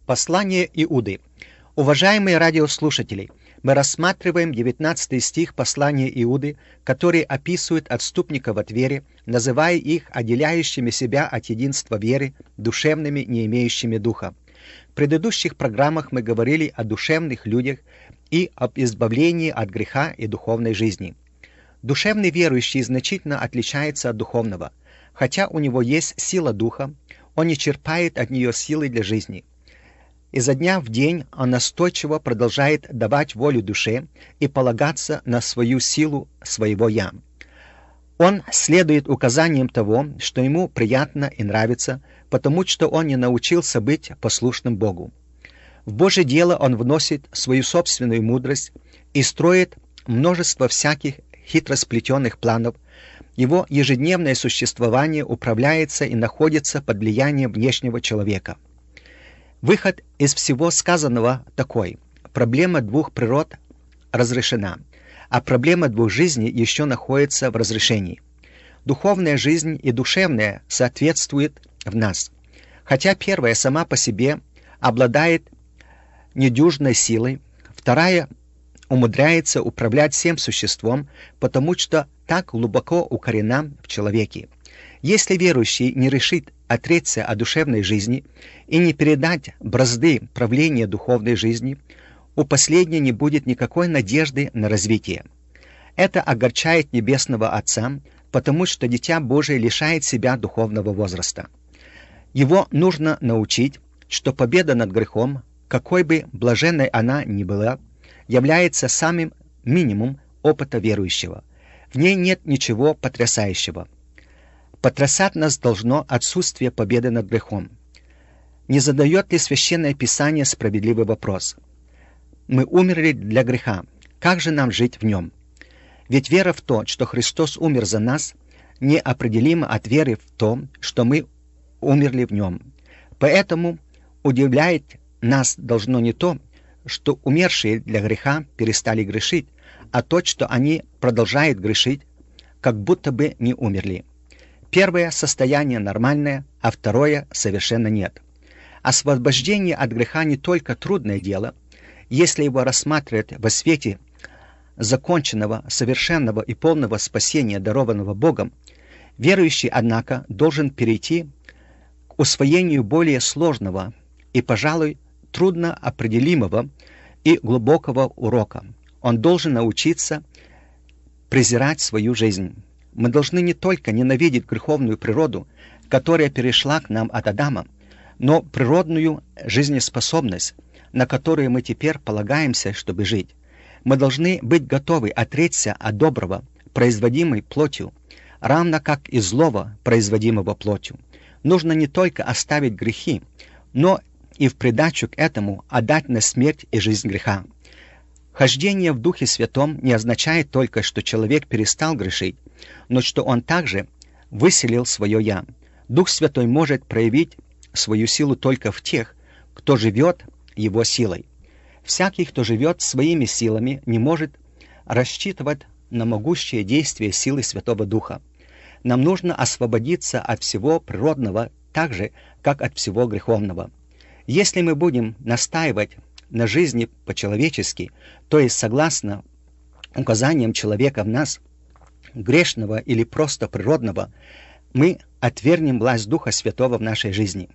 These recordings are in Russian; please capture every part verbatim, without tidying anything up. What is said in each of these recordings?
Послание Иуды. Уважаемые радиослушатели, мы рассматриваем девятнадцатый стих послания Иуды, который описывает отступников от веры, называя их отделяющими себя от единства веры, душевными, не имеющими духа. В предыдущих программах мы говорили о душевных людях и об избавлении от греха и духовной жизни. Душевный верующий значительно отличается от духовного. Хотя у него есть сила духа, он не черпает от нее силы для жизни. Изо дня в день он настойчиво продолжает давать волю душе и полагаться на свою силу своего «я». Он следует указаниям того, что ему приятно и нравится, потому что он не научился быть послушным Богу. В Божье дело он вносит свою собственную мудрость и строит множество всяких хитросплетенных планов. Его ежедневное существование управляется и находится под влиянием внешнего человека. Выход из всего сказанного такой: проблема двух природ разрешена, а проблема двух жизней еще находится в разрешении. Духовная жизнь и душевная соответствуют в нас. Хотя первая сама по себе обладает недюжной силой, вторая умудряется управлять всем существом, потому что так глубоко укоренена в человеке. Если верующий не решит отречься от душевной жизни и не передать бразды правления духовной жизни, у последней не будет никакой надежды на развитие. Это огорчает Небесного Отца, потому что Дитя Божие лишает себя духовного возраста. Его нужно научить, что победа над грехом, какой бы блаженной она ни была, является самым минимум опыта верующего. В ней нет ничего потрясающего. Потрясать нас должно отсутствие победы над грехом. Не задает ли Священное Писание справедливый вопрос? Мы умерли для греха. Как же нам жить в нем? Ведь вера в то, что Христос умер за нас, неопределима от веры в то, что мы умерли в нем. Поэтому удивляет нас должно не то, что умершие для греха перестали грешить, а то, что они продолжают грешить, как будто бы не умерли. Первое состояние нормальное, а второе совершенно нет. Освобождение от греха не только трудное дело, если его рассматривать во свете законченного, совершенного и полного спасения, дарованного Богом. Верующий, однако, должен перейти к усвоению более сложного и, пожалуй, трудно определимого и глубокого урока. Он должен научиться презирать свою жизнь. Мы должны не только ненавидеть греховную природу, которая перешла к нам от Адама, но природную жизнеспособность, на которую мы теперь полагаемся, чтобы жить. Мы должны быть готовы отречься от доброго, производимой плотью, равно как и злого, производимого плотью. Нужно не только оставить грехи, но и в придачу к этому отдать на смерть и жизнь греха. Хождение в Духе Святом не означает только, что человек перестал грешить, но что он также выселил свое «я». Дух Святой может проявить свою силу только в тех, кто живет его силой. Всякий, кто живет своими силами, не может рассчитывать на могущее действие силы Святого Духа. Нам нужно освободиться от всего природного так же, как от всего греховного. Если мы будем настаивать на жизни по-человечески, то есть согласно указаниям человека в нас, грешного или просто природного, мы отвергнем власть Духа Святого в нашей жизни.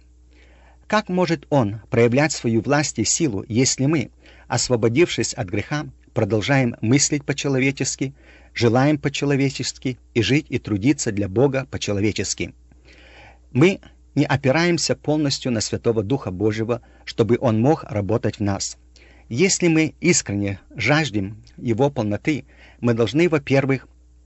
Как может Он проявлять свою власть и силу, если мы, освободившись от греха, продолжаем мыслить по-человечески, желаем по-человечески и жить и трудиться для Бога по-человечески? Мы не опираемся полностью на Святого Духа Божьего, чтобы Он мог работать в нас. Если мы искренне жаждем Его полноты, мы должны, во-первых,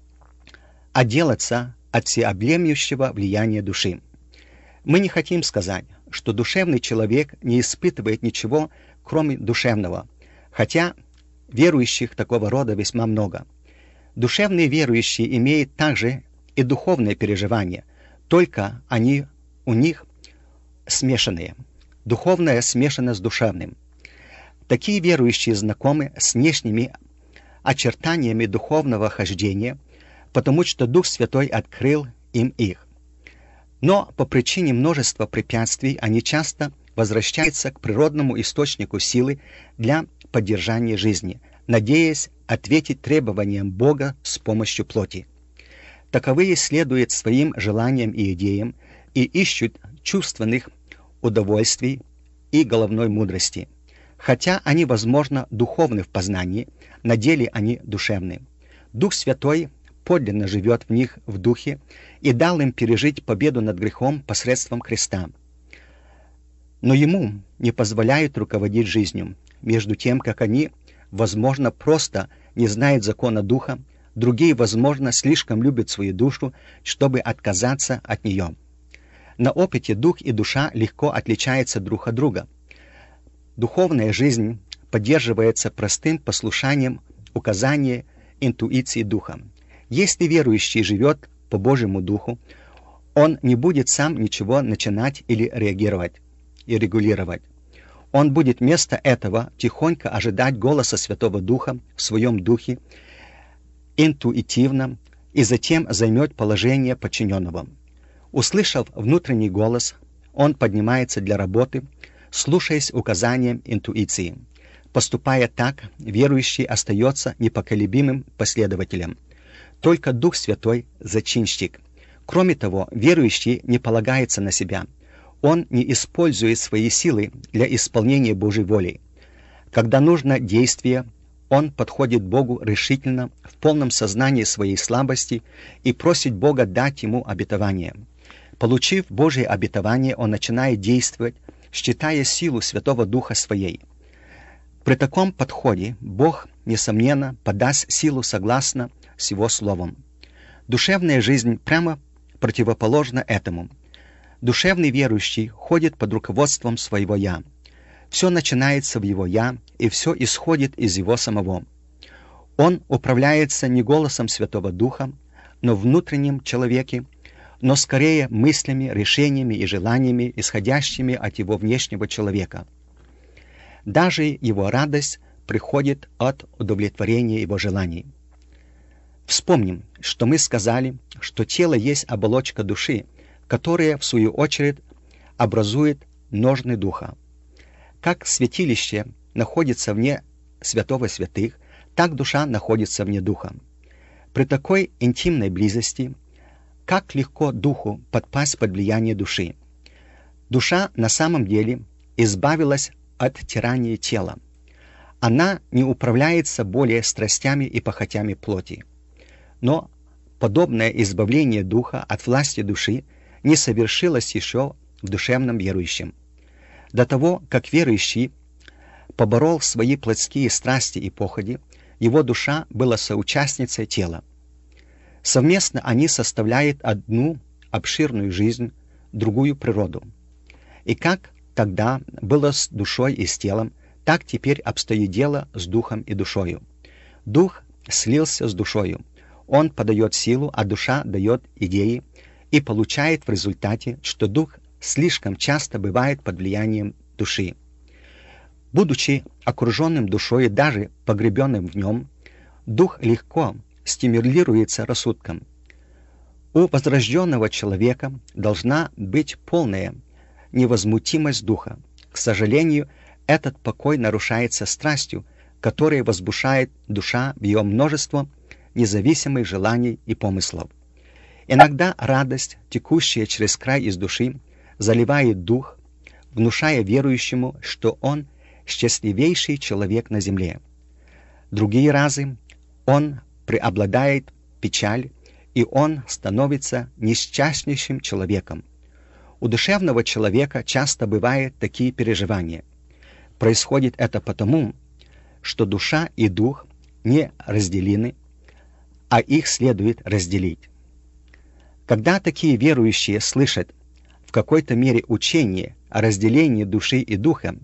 отделаться от всеобъемлющего влияния души. Мы не хотим сказать, что душевный человек не испытывает ничего, кроме душевного, хотя верующих такого рода весьма много. Душевные верующие имеют также и духовные переживания, только они у них смешанные. Духовное смешано с душевным. Такие верующие знакомы с внешними очертаниями духовного хождения, потому что Дух Святой открыл им их. Но по причине множества препятствий они часто возвращается к природному источнику силы для поддержания жизни, надеясь ответить требованиям Бога с помощью плоти. Таковые следуют своим желаниям и идеям и ищут чувственных удовольствий и головной мудрости. Хотя они, возможно, духовны в познании, на деле они душевны. Дух Святой подлинно живет в них в духе и дал им пережить победу над грехом посредством креста. Но ему не позволяют руководить жизнью, между тем, как они, возможно, просто не знают закона Духа, другие, возможно, слишком любят свою душу, чтобы отказаться от нее. На опыте дух и душа легко отличаются друг от друга. Духовная жизнь поддерживается простым послушанием указания интуиции Духа. Если верующий живет по Божьему Духу, он не будет сам ничего начинать или реагировать и регулировать. Он будет вместо этого тихонько ожидать голоса Святого Духа в своем духе, интуитивно, и затем займет положение подчиненного. Услышав внутренний голос, он поднимается для работы, слушаясь указаниям интуиции. Поступая так, верующий остается непоколебимым последователем. Только Дух Святой – зачинщик. Кроме того, верующий не полагается на себя. Он не использует свои силы для исполнения Божьей воли. Когда нужно действие, он подходит к Богу решительно, в полном сознании своей слабости и просит Бога дать ему обетование. Получив Божье обетование, он начинает действовать, считая силу Святого Духа своей. При таком подходе Бог, несомненно, подаст силу согласно с Его Словом. Душевная жизнь прямо противоположна этому. Душевный верующий ходит под руководством своего «я». Все начинается в его «я», и все исходит из его самого. Он управляется не голосом Святого Духа, но внутренним человеке, но скорее мыслями, решениями и желаниями, исходящими от его внешнего человека. Даже его радость приходит от удовлетворения его желаний. Вспомним, что мы сказали, что тело есть оболочка души, которая, в свою очередь, образует ножны духа. Как святилище находится вне святого святых, так душа находится вне духа. При такой интимной близости, как легко духу подпасть под влияние души. Душа на самом деле избавилась от тирании тела. Она не управляется более страстями и похотями плоти. Но подобное избавление духа от власти души не совершилось еще в душевном верующем. До того, как верующий поборол свои плотские страсти и похоти, его душа была соучастницей тела. Совместно они составляют одну обширную жизнь, другую природу. И как тогда было с душой и с телом, так теперь обстоит дело с духом и душою. Дух слился с душою. Он подает силу, а душа дает идеи, и получает в результате, что дух слишком часто бывает под влиянием души. Будучи окруженным душой, даже погребенным в нем, дух легко стимулируется рассудком. У возрожденного человека должна быть полная невозмутимость духа. К сожалению, этот покой нарушается страстью, которая возбуждает душа в ее множество независимых желаний и помыслов. Иногда радость, текущая через край из души, заливает дух, внушая верующему, что он счастливейший человек на земле. Другие разы он преобладает печаль, и он становится несчастнейшим человеком. У душевного человека часто бывают такие переживания. Происходит это потому, что душа и дух не разделены, а их следует разделить. Когда такие верующие слышат в какой-то мере учение о разделении души и духа,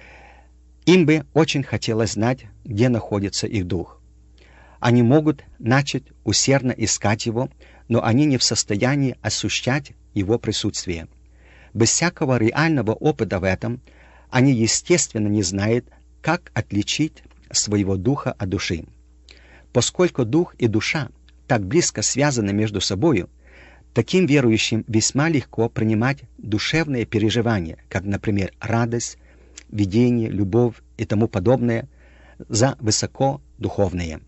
им бы очень хотелось знать, где находится их дух. Они могут начать усердно искать его, но они не в состоянии ощущать его присутствие. Без всякого реального опыта в этом, они, естественно, не знают, как отличить своего духа от души. Поскольку дух и душа так близко связаны между собою, Таким верующим весьма легко принимать душевные переживания, как, например, радость, видение, любовь и тому подобное, за высокодуховные.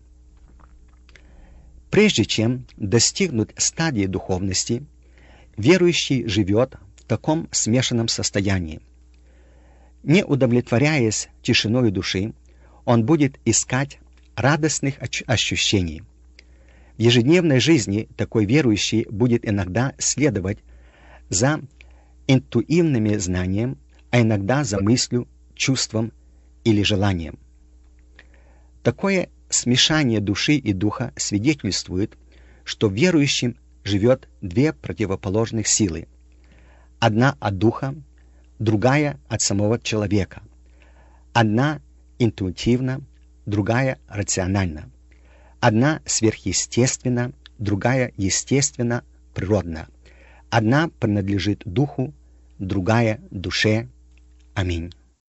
Прежде чем достигнуть стадии духовности, верующий живет в таком смешанном состоянии. Не удовлетворяясь тишиной души, он будет искать радостных ощущений. В ежедневной жизни такой верующий будет иногда следовать за интуитивным знанием, а иногда за мыслью, чувством или желанием. Такое смешание души и духа свидетельствует, что в верующем живет две противоположных силы. Одна от духа, другая от самого человека. Одна интуитивна, другая рациональна. Одна сверхъестественна, другая естественно, природна. Одна принадлежит духу, другая душе. Аминь.